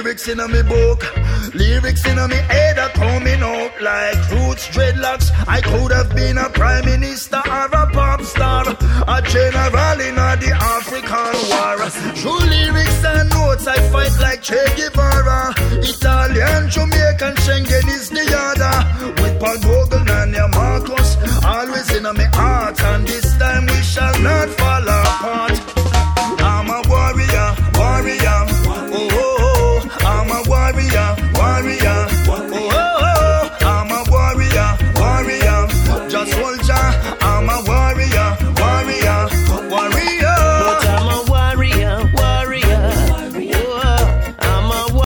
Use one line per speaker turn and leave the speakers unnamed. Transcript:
Lyrics in me book, lyrics in me head are coming out like roots, dreadlocks. I could have been a prime minister or a pop star, a general in the African war. Through lyrics and notes I fight like Che Guevara. Italian, Jamaican, Schengen is the order. With Paul Vogel and your Marcus, always in my heart, and this time we shall not fall apart. I'm a warrior, warrior. Oh, oh, oh. I'm a warrior,